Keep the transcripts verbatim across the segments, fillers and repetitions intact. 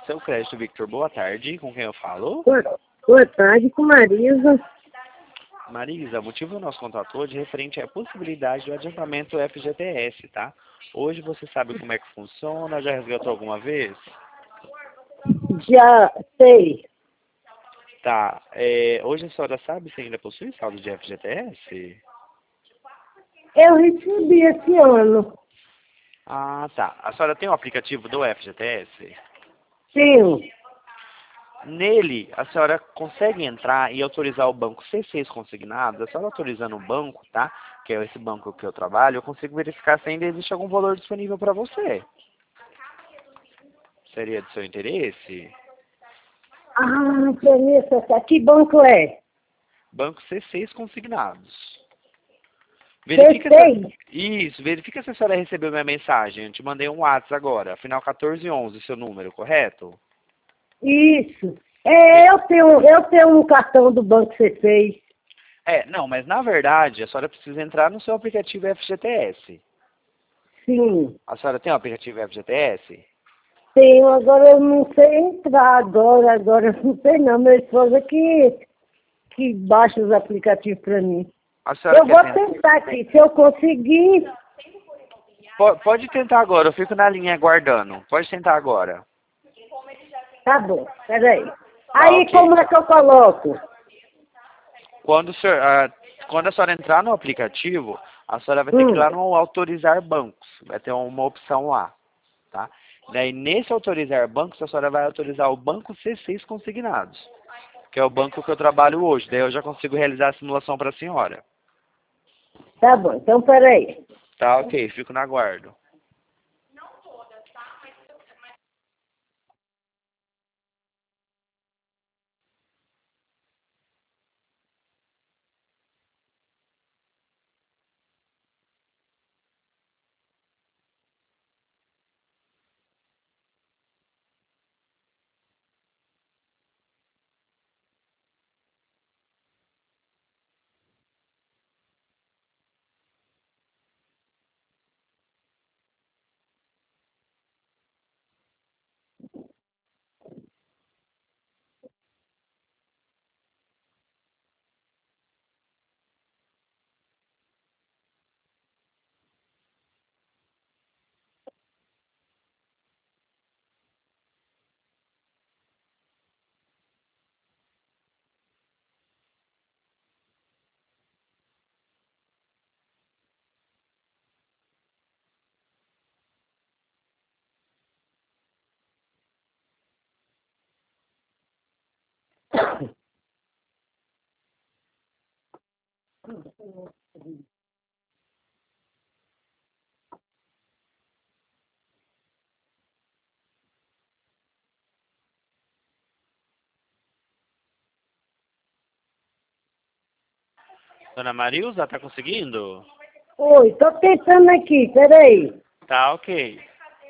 Seu Crédito Victor, boa tarde. Com quem eu falo? Boa, boa tarde, com Marisa. Marisa, o motivo do nosso contato hoje é referente à possibilidade do adiantamento F G T S, tá? Hoje você sabe como é que funciona? Já resgatou alguma vez? Já sei. Tá. É, hoje a senhora sabe se ainda possui saldo de F G T S? Eu recebi esse ano. Ah, tá. A senhora tem o aplicativo do F G T S? Sim. Nele, a senhora consegue entrar e autorizar o banco C seis consignado. A senhora autorizando o banco, tá? Que é esse banco que eu trabalho, eu consigo verificar se ainda existe algum valor disponível para você. Seria de seu interesse? Ah, Vanessa, que banco é? Banco C seis consignados. C Verifica seis? se... Isso, verifica se a senhora recebeu minha mensagem. Eu te mandei um WhatsApp agora, final quatorze onze, seu número, correto? Isso. É, eu tenho, eu tenho um cartão do Banco C seis. É, não, mas na verdade a senhora precisa entrar no seu aplicativo F G T S. Sim. A senhora tem o aplicativo F G T S? Tenho, agora eu não sei entrar agora, agora eu não sei não. Meu esposo é que, que baixa os aplicativos para mim. A senhora Eu quer vou tentar? tentar aqui, se eu conseguir. Po- Pode tentar agora, eu fico na linha aguardando. Pode tentar agora. Tá bom, peraí. Tá, Aí ok. como é que eu coloco? Quando, o senhor, ah, quando a senhora entrar no aplicativo, a senhora vai ter que ir Hum, lá no autorizar bancos. Vai ter uma opção lá, tá? Daí, nesse autorizar bancos, a senhora vai autorizar o banco C seis consignados, que é o banco que eu trabalho hoje. Daí eu já consigo realizar a simulação para a senhora. tá bom, então peraí. Tá, ok. Fico na guarda. Dona Marilza, tá conseguindo? Oi, tô tentando aqui, peraí. Tá, ok.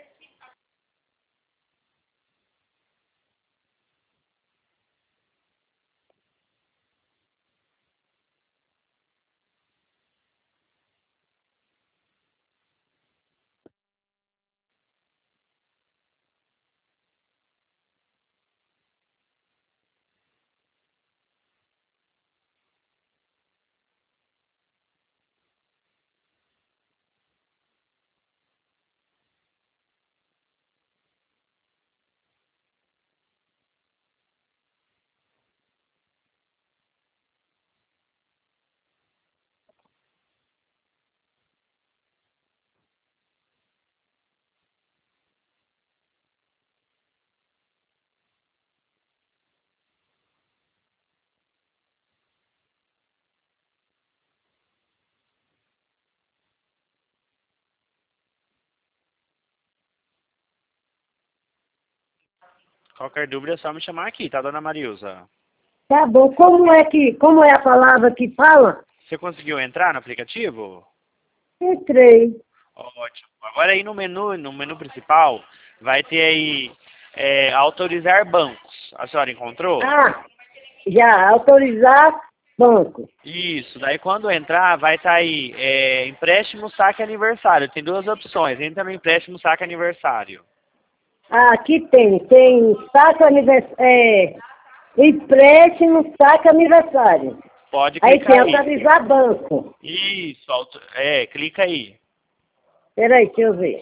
Qualquer dúvida é só me chamar aqui, tá, Dona Marilza? Tá bom, como é que, como é a palavra que fala? Você conseguiu entrar no aplicativo? Entrei. Ótimo. Agora aí no menu, no menu principal, vai ter aí é, autorizar bancos. A senhora encontrou? Ah, já, autorizar banco. Isso. Daí quando entrar, vai estar aí é, empréstimo, saque aniversário. Tem duas opções. Entra no empréstimo, saque aniversário. Ah, aqui tem, tem saque aniversário, é, empréstimo, saque aniversário. Pode Aí clicar tem aí. autorizar banco. Isso, auto- é, clica aí. Peraí, deixa eu ver.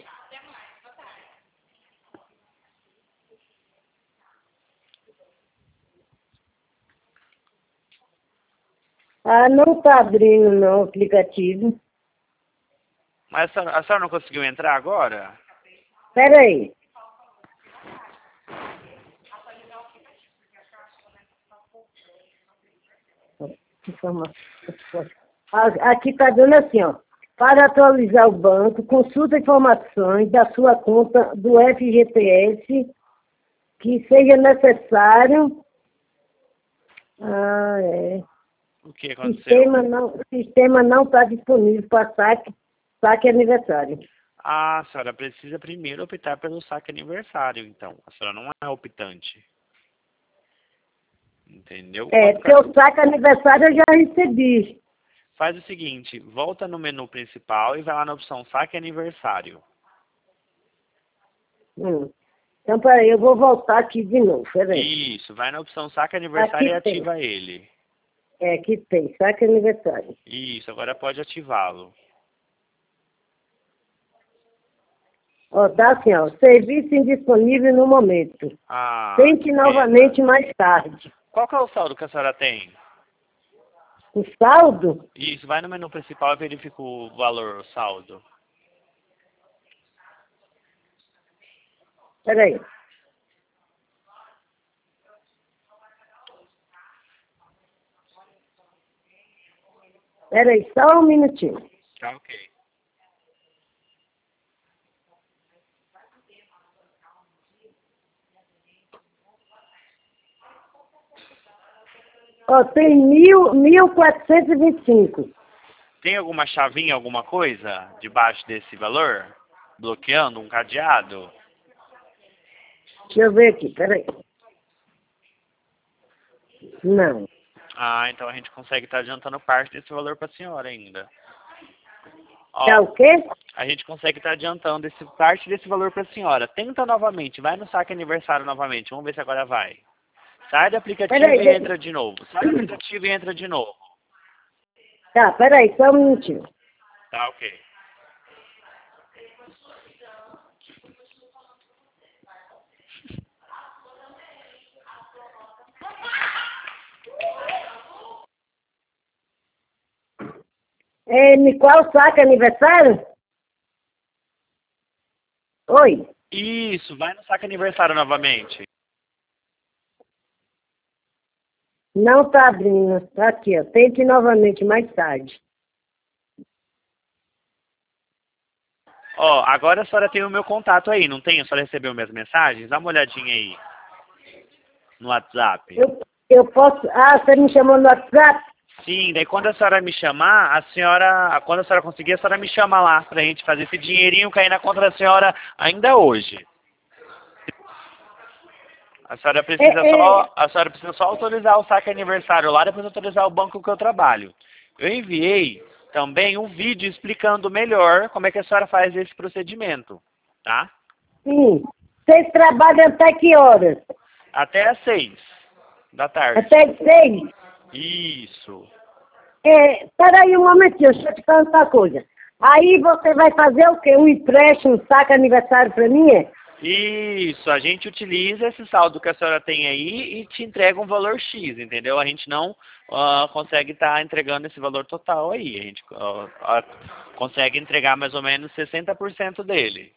Ah, não tá abrindo não o aplicativo. Mas a senhora, a senhora não conseguiu entrar agora? Peraí. Informação. Ah, aqui tá dando assim, ó. Para atualizar o banco, consulta informações da sua conta do F G T S que seja necessário. Ah, é. O que aconteceu? Sistema não, sistema não está disponível para saque, saque aniversário. Ah, a senhora precisa primeiro optar pelo saque aniversário, então. A senhora não é optante. Entendeu? É, Quanto porque ca- o saque aniversário eu já recebi. Faz o seguinte, volta no menu principal e vai lá na opção saque aniversário. Hum. Então, peraí, eu vou voltar aqui de novo. Peraí. Isso, vai na opção saque aniversário e Aqui tem. ativa ele. É, aqui tem, saque aniversário. Isso, agora pode ativá-lo. Ó, tá assim, ó, serviço indisponível no momento. Ah, Tente que pena. novamente mais tarde. Qual que é o saldo que a senhora tem? O saldo? Isso, vai no menu principal e verifica o valor, o saldo. Peraí. Peraí, só um minutinho. Tá ok. Ó, tem mil, mil quatrocentos e vinte e cinco. Tem alguma chavinha, alguma coisa debaixo desse valor? Bloqueando um cadeado? Deixa eu ver aqui, peraí. Não. Ah, então a gente consegue estar adiantando parte desse valor para a senhora ainda. Ó, Tá o quê? a gente consegue estar adiantando esse, parte desse valor para a senhora. Tenta novamente, vai no saque aniversário novamente. Vamos ver se agora vai. Sai do aplicativo Peraí, e deixa- entra de novo. Sai do aplicativo e entra de novo. Tá, peraí, só um minutinho. Tá, ok. É, me qual saque aniversário? Oi? Isso, vai no saque aniversário novamente. Não tá abrindo. Tá aqui, ó. Tente novamente mais tarde. Ó, agora a senhora tem o meu contato aí, não tem? A senhora recebeu minhas mensagens? Dá uma olhadinha aí no WhatsApp. Eu, eu posso... Ah, você me chamou no WhatsApp? Sim, daí quando a senhora me chamar, a senhora, quando a senhora conseguir, a senhora me chama lá pra gente fazer esse dinheirinho cair na conta da senhora ainda hoje. A senhora precisa É, é. só, a senhora precisa só autorizar o saque aniversário lá, depois autorizar o banco que eu trabalho. Eu enviei também um vídeo explicando melhor como é que a senhora faz esse procedimento, tá? Sim. Vocês trabalham até que horas? Até às seis da tarde. Até as seis? Isso. É, peraí um momentinho, deixa eu te perguntar uma coisa. Aí você vai fazer o quê? Um empréstimo, um saque aniversário pra mim, é? Isso, a gente utiliza esse saldo que a senhora tem aí e te entrega um valor X, entendeu? A gente não ah, consegue estar entregando esse valor total aí. A gente ah, ah, consegue entregar mais ou menos sessenta por cento dele.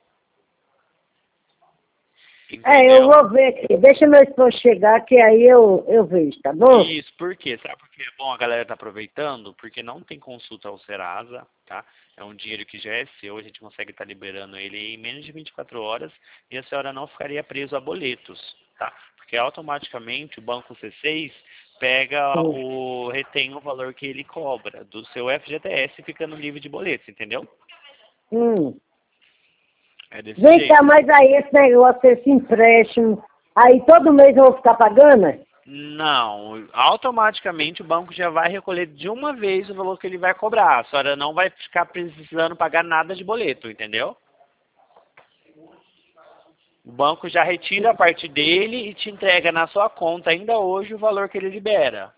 É, eu Entendeu? vou ver aqui. Deixa meu esposo chegar, que aí eu, eu vejo, tá bom? Isso, por quê? Sabe por que é bom a galera tá aproveitando? Porque não tem consulta ao Serasa, tá? É um dinheiro que já é seu, a gente consegue estar liberando ele em menos de vinte e quatro horas e a senhora não ficaria preso a boletos, tá? Porque automaticamente o banco C seis pega Hum. o, retém o valor que ele cobra do seu F G T S ficando livre de boletos, entendeu? Hum. É desse Vem jeito. cá, mas aí esse negócio, esse empréstimo, aí todo mês eu vou ficar pagando? Não, automaticamente o banco já vai recolher de uma vez o valor que ele vai cobrar. A senhora não vai ficar precisando pagar nada de boleto, entendeu? O banco já retira a parte dele e te entrega na sua conta ainda hoje o valor que ele libera.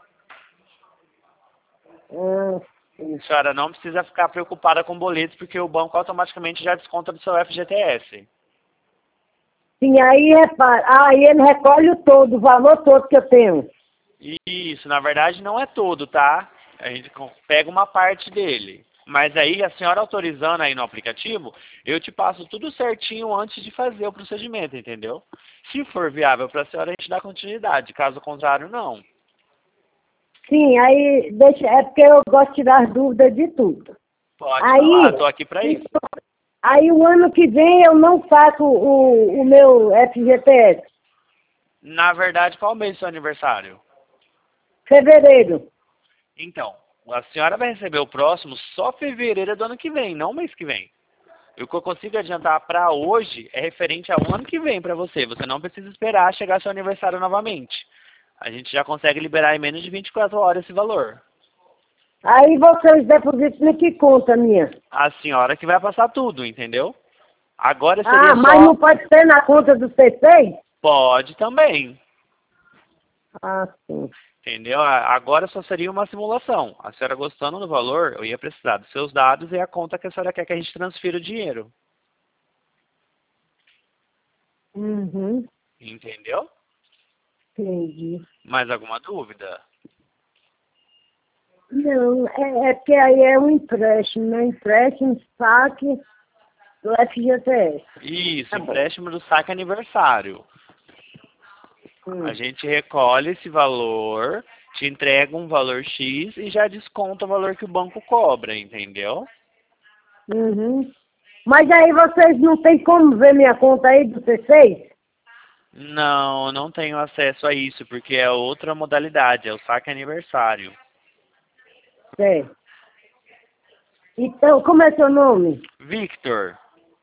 Ah, sim. A senhora não precisa ficar preocupada com boletos, porque o banco automaticamente já desconta do seu F G T S. Sim, aí, repara, aí ele recolhe o todo, o valor todo que eu tenho. Isso, na verdade não é todo, tá? A gente pega uma parte dele. Mas aí, a senhora autorizando aí no aplicativo, eu te passo tudo certinho antes de fazer o procedimento, entendeu? Se for viável para a senhora, a gente dá continuidade. Caso contrário, não. Sim, aí, deixa, é porque eu gosto de tirar dúvidas de tudo. Pode Aí, falar, tô aqui para isso. aí o ano que vem eu não faço o, o meu F G T S. Na verdade, qual mês é o seu aniversário? Fevereiro. Então, a senhora vai receber o próximo só fevereiro do ano que vem, não mês que vem. E o que eu consigo adiantar para hoje é referente ao ano que vem para você. Você não precisa esperar chegar seu aniversário novamente. A gente já consegue liberar em menos de vinte e quatro horas esse valor. Aí vocês depositam em que conta minha? A senhora que vai passar tudo, entendeu? Agora seria Ah, mas só... não pode ser na conta do C seis? Pode também, Ah, sim. entendeu? A- Agora só seria uma simulação. A senhora gostando do valor, eu ia precisar dos seus dados e a conta que a senhora quer que a gente transfira o dinheiro. Uhum, Entendeu? entendi. Mais alguma dúvida? Não, é, é porque aí é um empréstimo, né? Empréstimo, saque do F G T S. Isso, Tá bom. empréstimo do saque aniversário. Hum. A gente recolhe esse valor, te entrega um valor X e já desconta o valor que o banco cobra, entendeu? Uhum. Mas aí vocês não tem como ver minha conta aí do C seis? Não, não tenho acesso a isso, porque é outra modalidade, é o saque aniversário. É. Então, como é seu nome? Victor.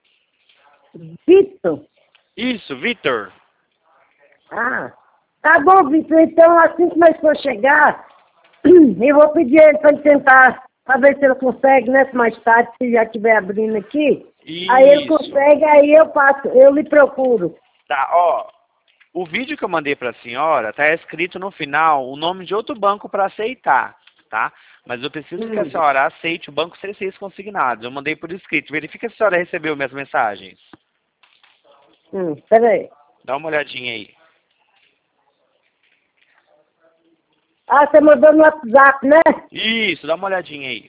Vitor? Isso, Victor. Ah, tá bom, Vitor. Então, assim que nós for chegar, eu vou pedir ele para ele tentar, para ver se ele consegue, né? Mais tarde, se já estiver abrindo aqui. Aí ele Isso. consegue, aí eu passo, eu lhe procuro. Tá, ó. O vídeo que eu mandei para a senhora tá escrito no final o nome de outro banco para aceitar, tá? Mas eu preciso que a Hum. senhora aceite o banco C seis consignado. Eu mandei por escrito. Verifica se a senhora recebeu minhas mensagens. Hum, peraí. Dá uma olhadinha aí. Ah, você mandou no WhatsApp, né? Isso, dá uma olhadinha aí.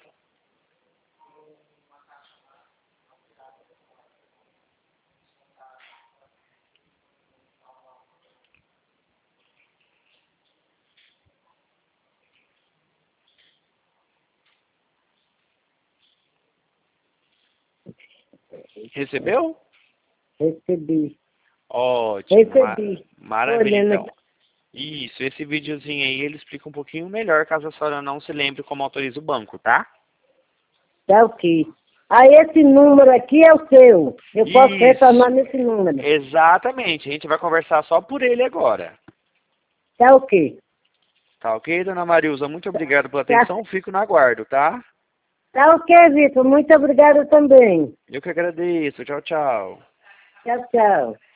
Recebeu? Recebi. Ótimo. ma- Recebi. Maravilha, Olhando então. aqui. Isso, esse videozinho aí, ele explica um pouquinho melhor, caso a senhora não se lembre como autoriza o banco, tá? Tá ok. Aí esse número aqui é o seu. Eu posso Isso. retornar nesse número. Exatamente. A gente vai conversar só por ele agora. Tá ok. Tá ok, dona Marilza? Muito obrigado pela Tá. atenção. Fico no aguardo, tá? Tá ok, Vitor. Muito obrigada também. Eu que agradeço. Tchau, tchau. Tchau, tchau.